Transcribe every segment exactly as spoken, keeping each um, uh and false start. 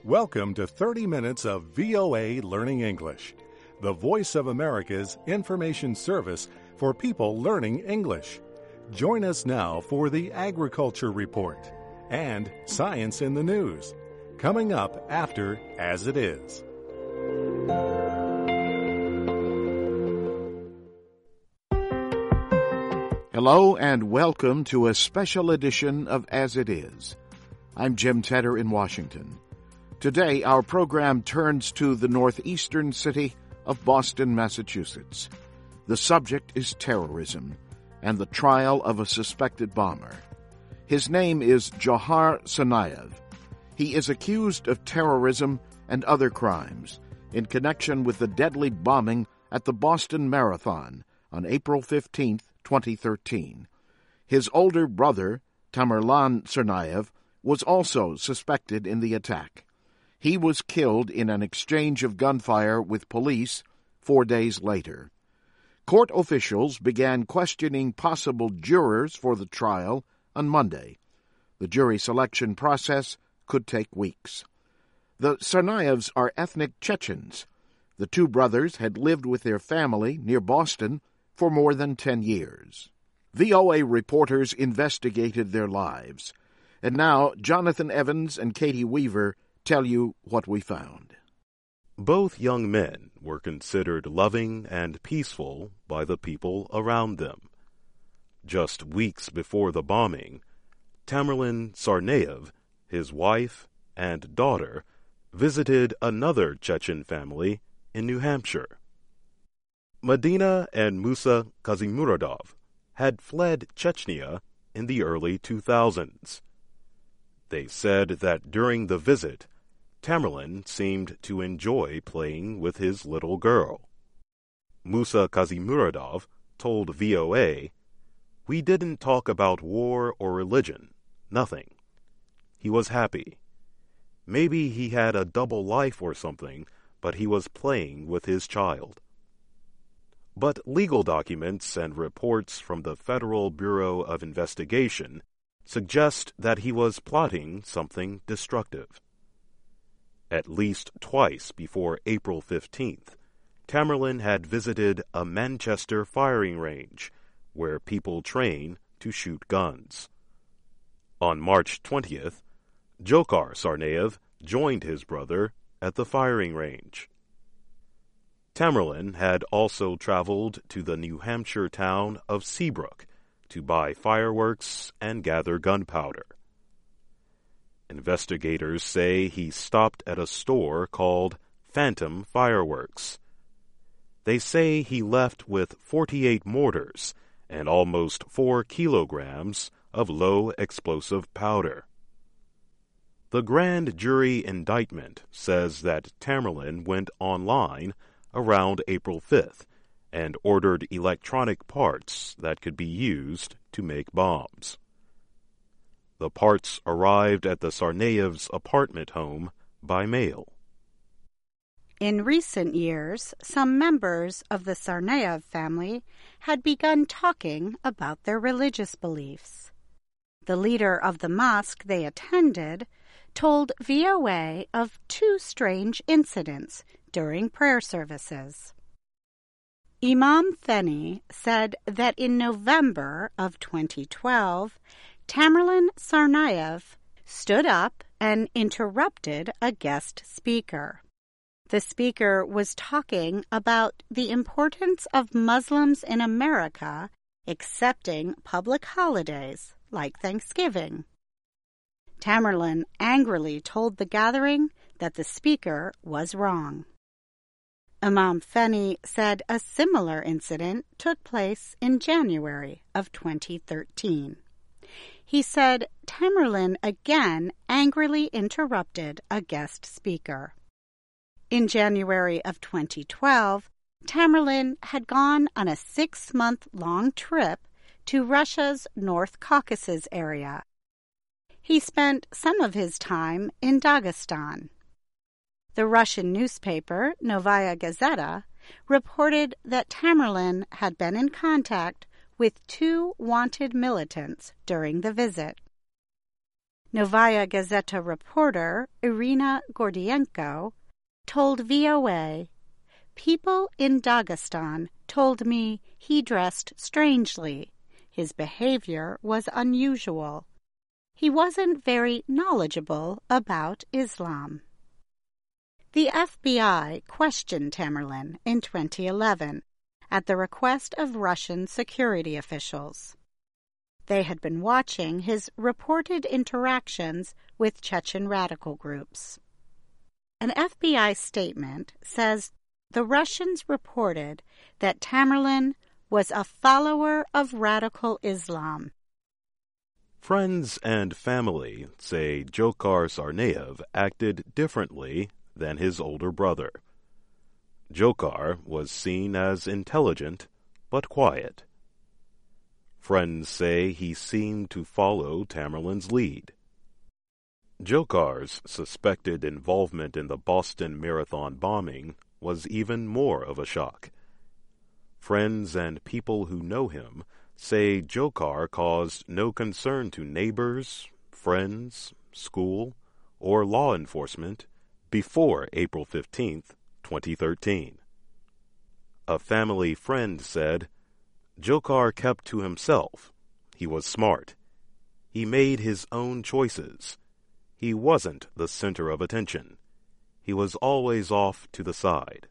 Welcome to thirty minutes of V O A Learning English, the voice of America's information service for people learning English. Join us now for the Agriculture Report and Science in the News, coming up after As It Is. Hello and welcome to a special edition of As It Is. I'm Jim Tedder in Washington. Today, our program turns to the northeastern city of Boston, Massachusetts. The subject is terrorism and the trial of a suspected bomber. His name is Dzhokhar Tsarnaev. He is accused of terrorism and other crimes in connection with the deadly bombing at the Boston Marathon on April fifteenth, twenty thirteen. His older brother, Tamerlan Tsarnaev, was also suspected in the attack. He was killed in an exchange of gunfire with police four days later. Court officials began questioning possible jurors for the trial on Monday. The jury selection process could take weeks. The Tsarnaevs are ethnic Chechens. The two brothers had lived with their family near Boston for more than ten years. V O A reporters investigated their lives. And now, Jonathan Evans and Katie Weaver tell you what we found. Both young men were considered loving and peaceful by the people around them. Just weeks before the bombing, Tamerlan Tsarnaev, his wife, and daughter visited another Chechen family in New Hampshire. Medina and Musa Kazimirodov had fled Chechnya in the early two thousands. They said that during the visit, Tamerlan seemed to enjoy playing with his little girl. Musa Kazimirodov told V O A, "We didn't talk about war or religion, nothing. He was happy. Maybe he had a double life or something, but he was playing with his child." But legal documents and reports from the Federal Bureau of Investigation suggest that he was plotting something destructive. At least twice before April fifteenth, Tamerlan had visited a Manchester firing range where people train to shoot guns. On March twentieth, Dzhokhar Tsarnaev joined his brother at the firing range. Tamerlan had also traveled to the New Hampshire town of Seabrook to buy fireworks and gather gunpowder. Investigators say he stopped at a store called Phantom Fireworks. They say he left with forty-eight mortars and almost four kilograms of low-explosive powder. The grand jury indictment says that Tamerlan went online around April fifth and ordered electronic parts that could be used to make bombs. The parts arrived at the Tsarnaevs' apartment home by mail. In recent years, some members of the Tsarnaev family had begun talking about their religious beliefs. The leader of the mosque they attended told V O A of two strange incidents during prayer services. Imam Feni said that in November of twenty twelve, Tamerlan Tsarnaev stood up and interrupted a guest speaker. The speaker was talking about the importance of Muslims in America accepting public holidays like Thanksgiving. Tamerlan angrily told the gathering that the speaker was wrong. Imam Feni said a similar incident took place in January of twenty thirteen. He said Tamerlan again angrily interrupted a guest speaker. In January of twenty twelve, Tamerlan had gone on a six-month-long trip to Russia's North Caucasus area. He spent some of his time in Dagestan. The Russian newspaper Novaya Gazeta reported that Tamerlan had been in contact with two wanted militants during the visit. Novaya Gazeta reporter Irina Gordienko told V O A, "People in Dagestan told me he dressed strangely. His behavior was unusual. He wasn't very knowledgeable about Islam." The F B I questioned Tamerlan in twenty eleven at the request of Russian security officials. They had been watching his reported interactions with Chechen radical groups. An F B I statement says the Russians reported that Tamerlan was a follower of radical Islam. Friends and family say Dzhokhar Tsarnaev acted differently than his older brother. Dzhokhar was seen as intelligent but quiet. Friends say he seemed to follow Tamerlan's lead. Dzhokhar's suspected involvement in the Boston Marathon bombing was even more of a shock. Friends and people who know him say Dzhokhar caused no concern to neighbors, friends, school, or law enforcement before April fifteenth, twenty thirteen. A family friend said, "Dzhokhar kept to himself. He was smart. He made his own choices. He wasn't the center of attention. He was always off to the side."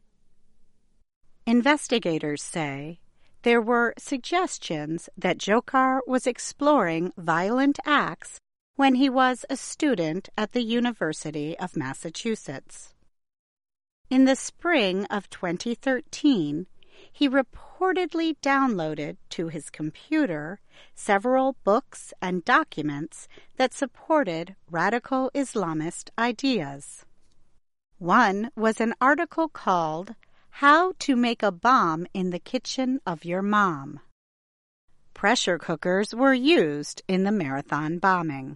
Investigators say there were suggestions that Dzhokhar was exploring violent acts when he was a student at the University of Massachusetts. In the spring of twenty thirteen, he reportedly downloaded to his computer several books and documents that supported radical Islamist ideas. One was an article called "How to Make a Bomb in the Kitchen of Your Mom." Pressure cookers were used in the marathon bombing.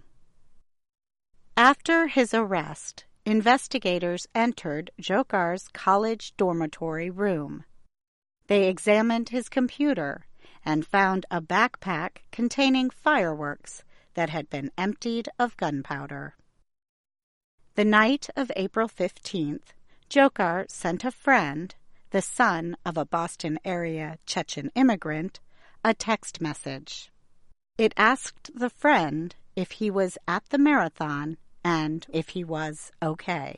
After his arrest, investigators entered Dzhokhar's college dormitory room. They examined his computer and found a backpack containing fireworks that had been emptied of gunpowder. The night of April fifteenth, Dzhokhar sent a friend, the son of a Boston-area Chechen immigrant, a text message. It asked the friend if he was at the marathon and if he was okay.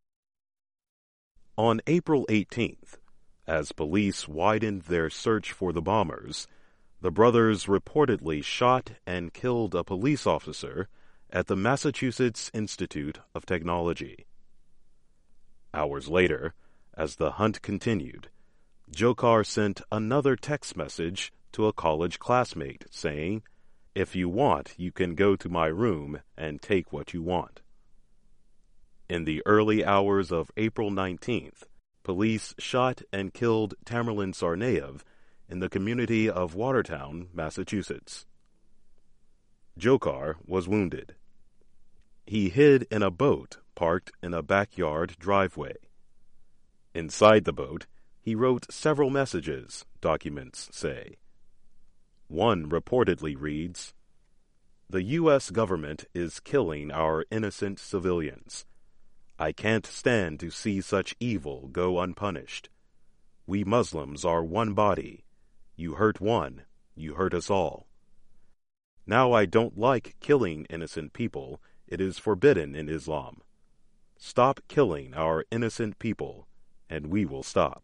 On April eighteenth, as police widened their search for the bombers, the brothers reportedly shot and killed a police officer at the Massachusetts Institute of Technology. Hours later, as the hunt continued, Dzhokhar sent another text message to a college classmate saying, "If you want, you can go to my room and take what you want." In the early hours of April nineteenth, police shot and killed Tamerlan Tsarnaev in the community of Watertown, Massachusetts. Dzhokhar was wounded. He hid in a boat parked in a backyard driveway. Inside the boat, he wrote several messages, documents say. One reportedly reads, "The U S government is killing our innocent civilians. I can't stand to see such evil go unpunished. We Muslims are one body. You hurt one, you hurt us all. Now I don't like killing innocent people. It is forbidden in Islam. Stop killing our innocent people, and we will stop."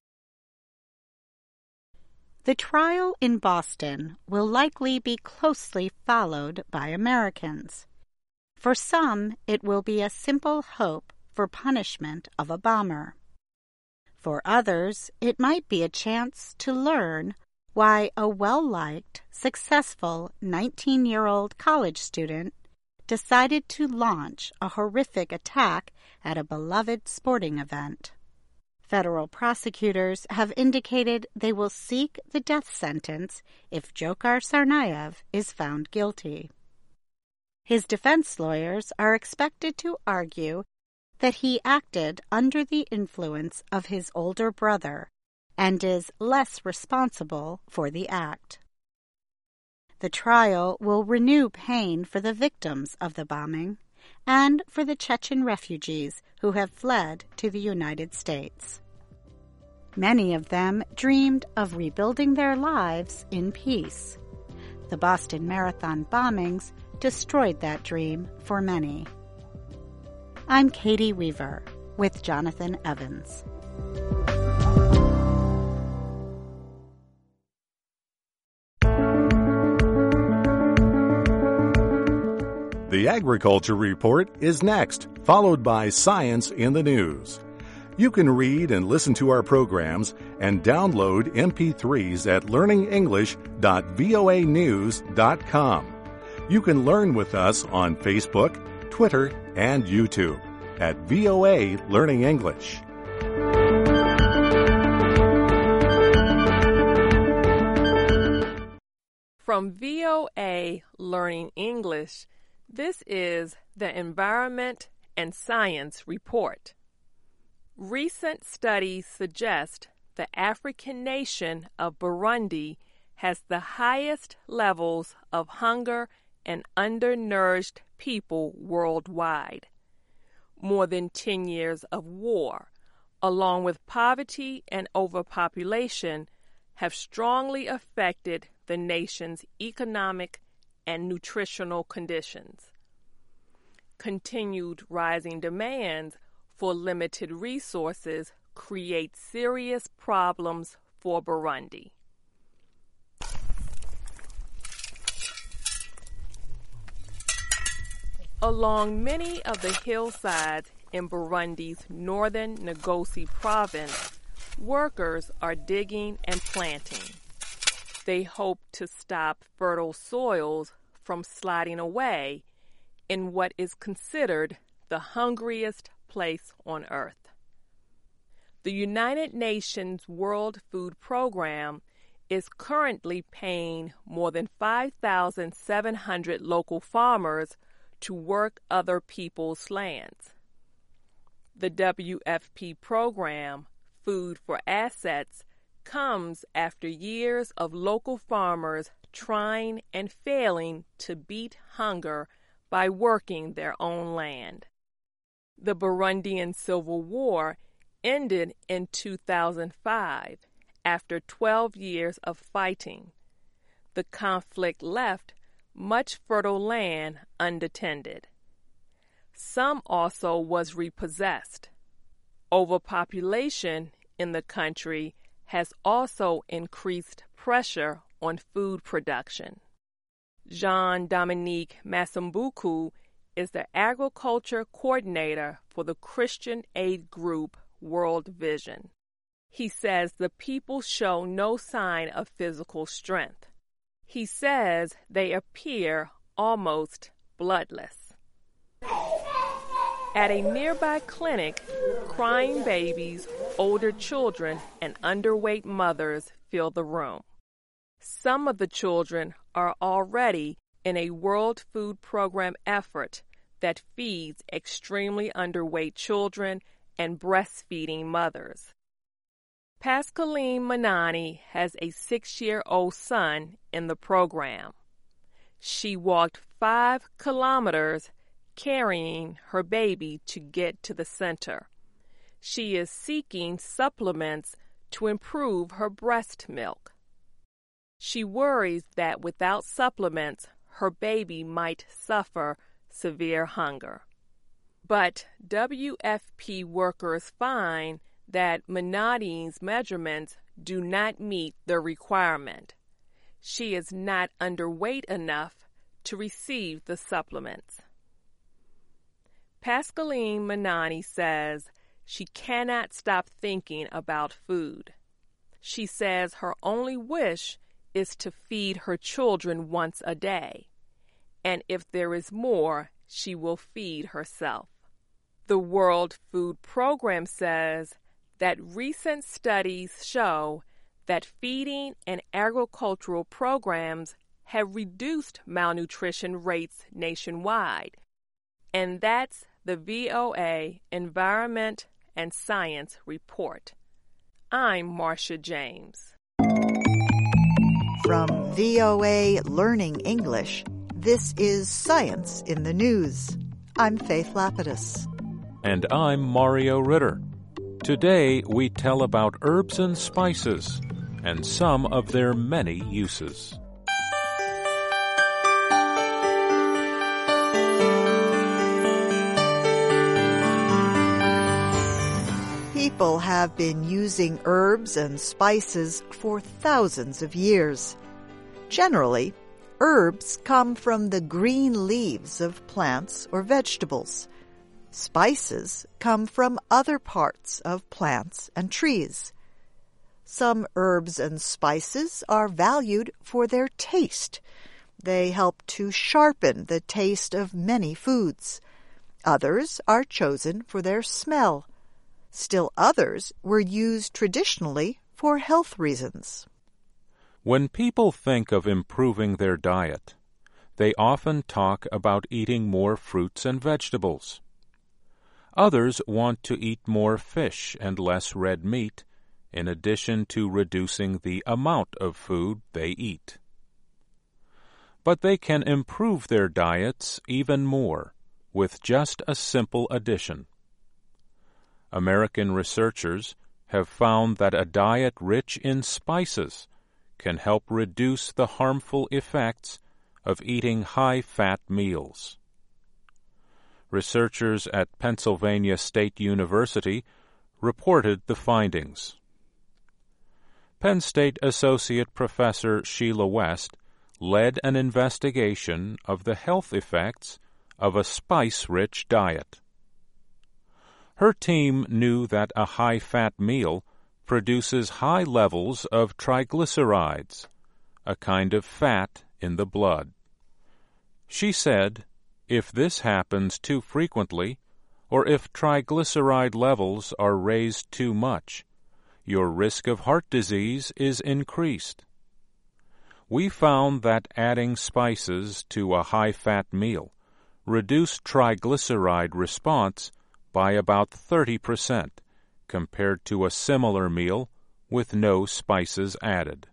The trial in Boston will likely be closely followed by Americans. For some, it will be a simple hope for punishment of a bomber. For others, it might be a chance to learn why a well-liked, successful nineteen-year-old college student decided to launch a horrific attack at a beloved sporting event. Federal prosecutors have indicated they will seek the death sentence if Dzhokhar Tsarnaev is found guilty. His defense lawyers are expected to argue that he acted under the influence of his older brother and is less responsible for the act. The trial will renew pain for the victims of the bombing and for the Chechen refugees who have fled to the United States. Many of them dreamed of rebuilding their lives in peace. The Boston Marathon bombings destroyed that dream for many. I'm Katie Weaver with Jonathan Evans. The Agriculture Report is next, followed by Science in the News. You can read and listen to our programs and download M P threes at learning english dot voa news dot com. You can learn with us on Facebook, Twitter, and YouTube at V O A Learning English. From V O A Learning English, this is the Environment and Science Report. Recent studies suggest the African nation of Burundi has the highest levels of hunger and undernourished people worldwide. More than ten years of war, along with poverty and overpopulation, have strongly affected the nation's economic and nutritional conditions. Continued rising demands for limited resources create serious problems for Burundi. Along many of the hillsides in Burundi's northern Ngozi province, workers are digging and planting. They hope to stop fertile soils from sliding away in what is considered the hungriest place on earth. The United Nations World Food Program is currently paying more than five thousand seven hundred local farmers to work other people's lands. The W F P program, Food for Assets, comes after years of local farmers trying and failing to beat hunger by working their own land. The Burundian Civil War ended in two thousand five after twelve years of fighting. The conflict left much fertile land unattended. Some also was repossessed. Overpopulation in the country has also increased pressure on food production. Jean-Dominique Masumbuku is the agriculture coordinator for the Christian aid group World Vision. He says the people show no sign of physical strength. He says they appear almost bloodless. At a nearby clinic, crying babies, older children, and underweight mothers fill the room. Some of the children are already in a World Food Program effort that feeds extremely underweight children and breastfeeding mothers. Pascaline Manani has a six-year-old son in the program. She walked five kilometers carrying her baby to get to the center. She is seeking supplements to improve her breast milk. She worries that without supplements, her baby might suffer severe hunger. But W F P workers find that Manani's measurements do not meet the requirement. She is not underweight enough to receive the supplements. Pascaline Manani says she cannot stop thinking about food. She says her only wish is to feed her children once a day, and if there is more, she will feed herself. The World Food Program says that recent studies show that feeding and agricultural programs have reduced malnutrition rates nationwide, and that's the V O A Environment and Science Report. I'm Marcia James. From V O A Learning English, this is Science in the News. I'm Faith Lapidus. And I'm Mario Ritter. Today we tell about herbs and spices and some of their many uses. People have been using herbs and spices for thousands of years. Generally, herbs come from the green leaves of plants or vegetables. Spices come from other parts of plants and trees. Some herbs and spices are valued for their taste. They help to sharpen the taste of many foods. Others are chosen for their smell. Still others were used traditionally for health reasons. When people think of improving their diet, they often talk about eating more fruits and vegetables. Others want to eat more fish and less red meat, in addition to reducing the amount of food they eat. But they can improve their diets even more with just a simple addition. American researchers have found that a diet rich in spices can help reduce the harmful effects of eating high-fat meals. Researchers at Pennsylvania State University reported the findings. Penn State Associate Professor Sheila West led an investigation of the health effects of a spice-rich diet. Her team knew that a high-fat meal produces high levels of triglycerides, a kind of fat in the blood. She said, if this happens too frequently, or if triglyceride levels are raised too much, your risk of heart disease is increased. We found that adding spices to a high-fat meal reduced triglyceride response by about thirty percent compared to a similar meal with no spices added.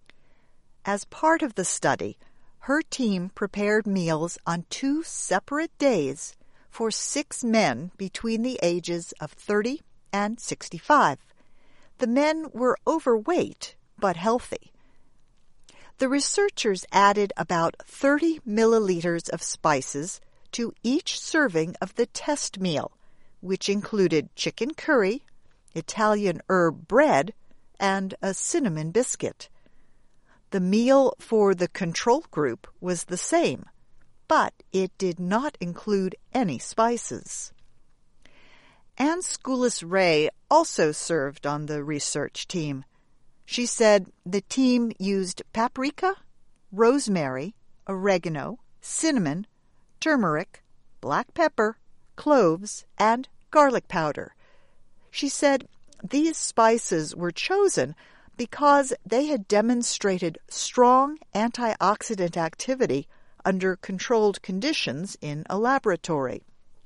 As part of the study, her team prepared meals on two separate days for six men between the ages of thirty and sixty-five. The men were overweight but healthy. The researchers added about thirty milliliters of spices to each serving of the test meal, which included chicken curry, Italian herb bread, and a cinnamon biscuit. The meal for the control group was the same, but it did not include any spices. Ann Schoulis-Ray also served on the research team. She said the team used paprika, rosemary, oregano, cinnamon, turmeric, black pepper, cloves, and garlic powder. She said these spices were chosen because they had demonstrated strong antioxidant activity under controlled conditions in a laboratory.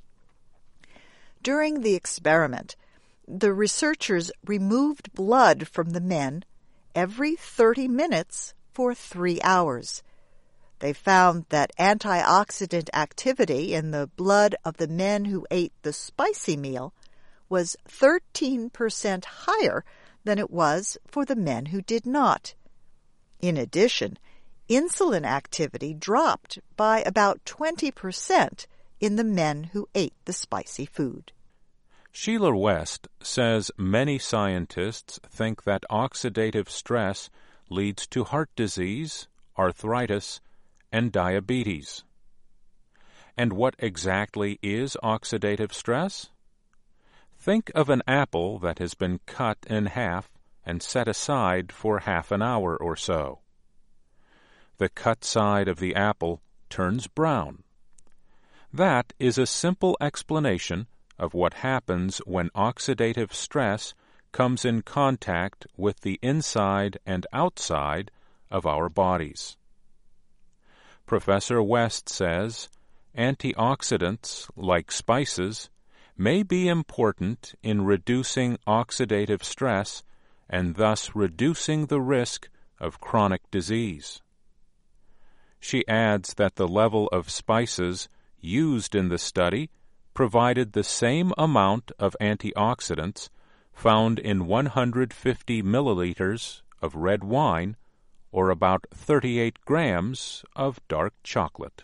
During the experiment, the researchers removed blood from the men every thirty minutes for three hours. They found that antioxidant activity in the blood of the men who ate the spicy meal was thirteen percent higher than it was for the men who did not. In addition, insulin activity dropped by about twenty percent in the men who ate the spicy food. Sheila West says many scientists think that oxidative stress leads to heart disease, arthritis, and diabetes. And what exactly is oxidative stress? Think of an apple that has been cut in half and set aside for half an hour or so. The cut side of the apple turns brown. That is a simple explanation of what happens when oxidative stress comes in contact with the inside and outside of our bodies. Professor West says antioxidants, like spices, may be important in reducing oxidative stress and thus reducing the risk of chronic disease. She adds that the level of spices used in the study provided the same amount of antioxidants found in one hundred fifty milliliters of red wine, or about thirty-eight grams of dark chocolate.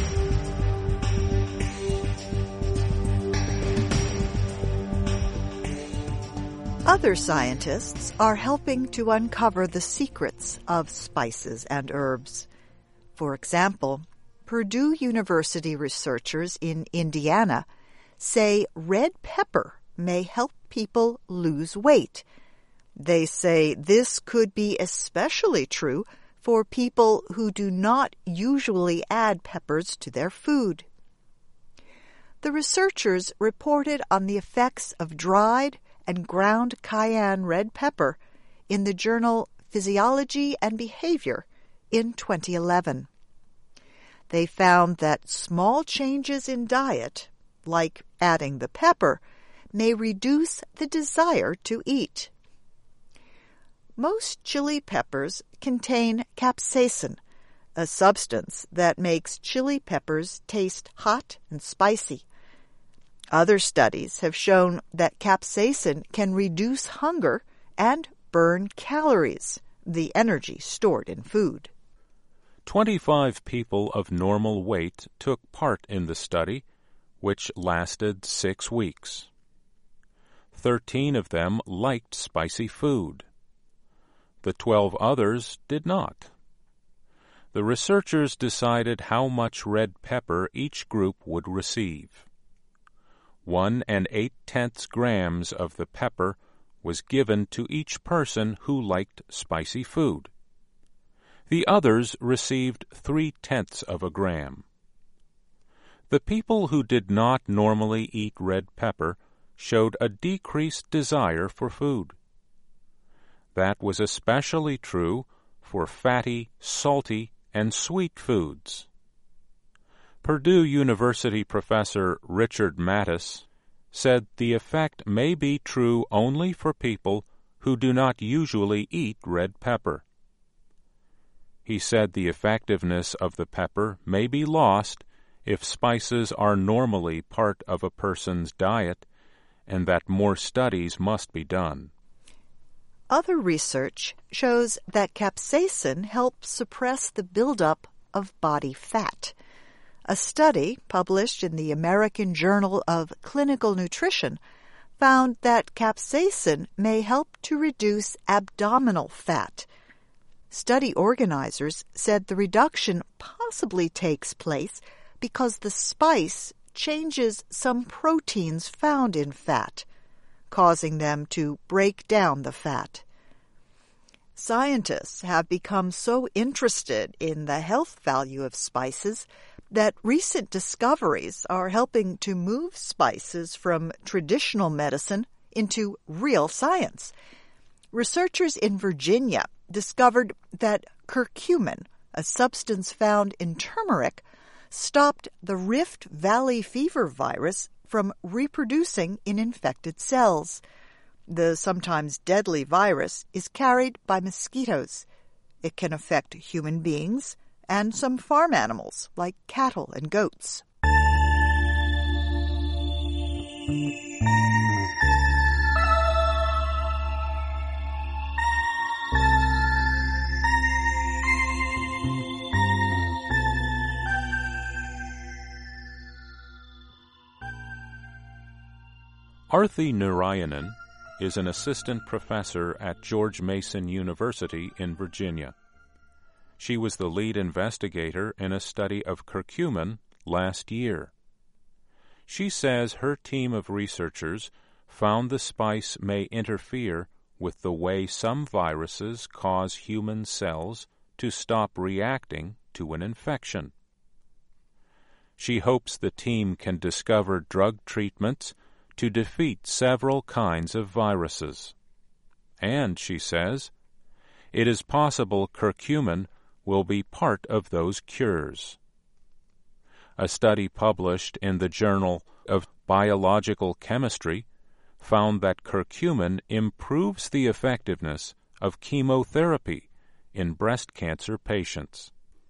Other scientists are helping to uncover the secrets of spices and herbs. For example, Purdue University researchers in Indiana say red pepper may help people lose weight. They say this could be especially true for people who do not usually add peppers to their food. The researchers reported on the effects of dried and ground cayenne red pepper in the journal Physiology and Behavior in twenty eleven. They found that small changes in diet, like adding the pepper, may reduce the desire to eat. Most chili peppers contain capsaicin, a substance that makes chili peppers taste hot and spicy. Other studies have shown that capsaicin can reduce hunger and burn calories, the energy stored in food. Twenty-five people of normal weight took part in the study, which lasted six weeks. Thirteen of them liked spicy food. The twelve others did not. The researchers decided how much red pepper each group would receive. One and eight-tenths grams of the pepper was given to each person who liked spicy food. The others received three-tenths of a gram. The people who did not normally eat red pepper showed a decreased desire for food. That was especially true for fatty, salty, and sweet foods. Purdue University professor Richard Mattis said the effect may be true only for people who do not usually eat red pepper. He said the effectiveness of the pepper may be lost if spices are normally part of a person's diet, and that more studies must be done. Other research shows that capsaicin helps suppress the buildup of body fat. A study published in the American Journal of Clinical Nutrition found that capsaicin may help to reduce abdominal fat. Study organizers said the reduction possibly takes place because the spice changes some proteins found in fat, causing them to break down the fat. Scientists have become so interested in the health value of spices that recent discoveries are helping to move spices from traditional medicine into real science. Researchers in Virginia discovered that curcumin, a substance found in turmeric, stopped the Rift Valley fever virus from reproducing in infected cells. The sometimes deadly virus is carried by mosquitoes. It can affect human beings and some farm animals like cattle and goats. Arthi Narayanan is an assistant professor at George Mason University in Virginia. She was the lead investigator in a study of curcumin last year. She says her team of researchers found the spice may interfere with the way some viruses cause human cells to stop reacting to an infection. She hopes the team can discover drug treatments to defeat several kinds of viruses. And, she says, it is possible curcumin will be part of those cures. A study published in the Journal of Biological Chemistry found that curcumin improves the effectiveness of chemotherapy in breast cancer patients.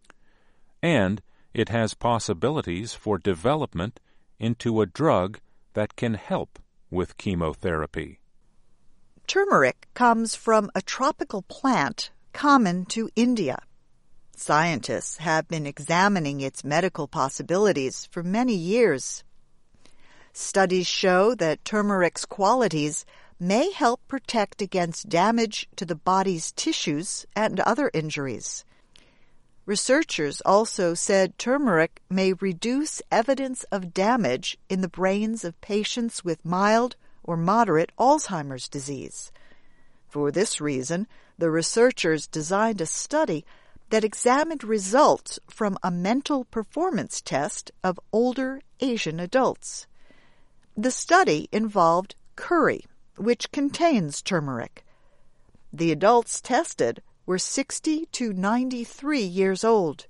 And it has possibilities for development into a drug that can help with chemotherapy. Turmeric comes from a tropical plant common to India. Scientists have been examining its medical possibilities for many years. Studies show that turmeric's qualities may help protect against damage to the body's tissues and other injuries. Researchers also said turmeric may reduce evidence of damage in the brains of patients with mild or moderate Alzheimer's disease. For this reason, the researchers designed a study that examined results from a mental performance test of older Asian adults. The study involved curry, which contains turmeric. The adults tested were sixty to ninety-three years old.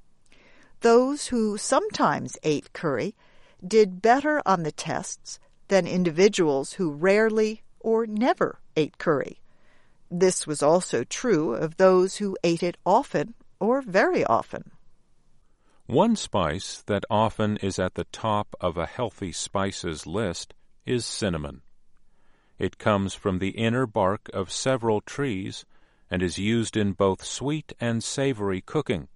Those who sometimes ate curry did better on the tests than individuals who rarely or never ate curry. This was also true of those who ate it often or very often. One spice that often is at the top of a healthy spices list is cinnamon. It comes from the inner bark of several trees and is used in both sweet and savory cooking.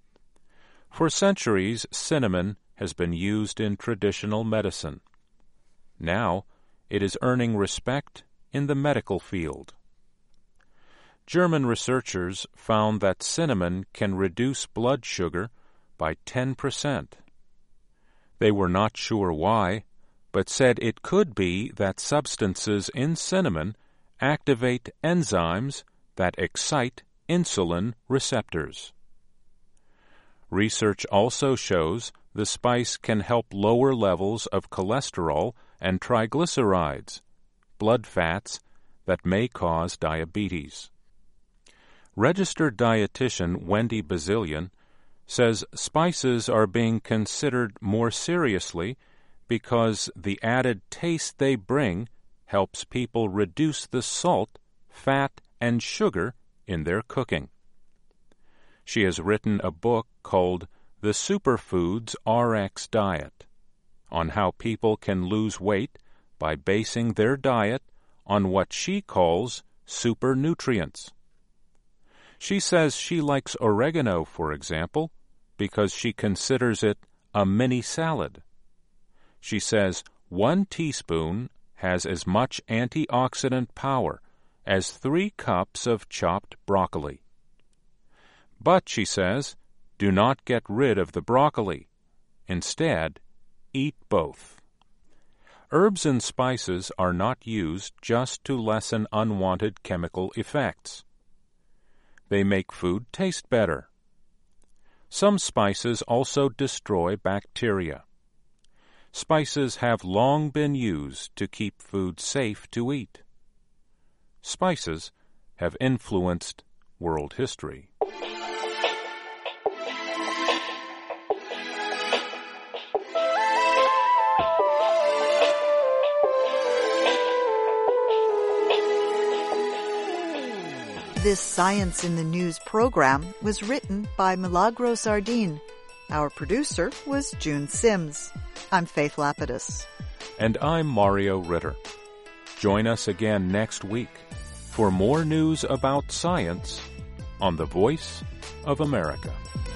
For centuries, cinnamon has been used in traditional medicine. Now, it is earning respect in the medical field. German researchers found that cinnamon can reduce blood sugar by ten percent. They were not sure why, but said it could be that substances in cinnamon activate enzymes that excite insulin receptors. Research also shows the spice can help lower levels of cholesterol and triglycerides, blood fats that may cause diabetes. Registered dietitian Wendy Bazilian says spices are being considered more seriously because the added taste they bring helps people reduce the salt, fat, and sugar in their cooking. She has written a book called The Superfoods R X Diet on how people can lose weight by basing their diet on what she calls super nutrients. She says she likes oregano, for example, because she considers it a mini salad. She says one teaspoon has as much antioxidant power as three cups of chopped broccoli. But, she says, do not get rid of the broccoli. Instead, eat both. Herbs and spices are not used just to lessen unwanted chemical effects. They make food taste better. Some spices also destroy bacteria. Spices have long been used to keep food safe to eat. Spices have influenced world history. This Science in the News program was written by Milagro Sardin. Our producer was June Sims. I'm Faith Lapidus. And I'm Mario Ritter. Join us again next week for more news about science on the Voice of America.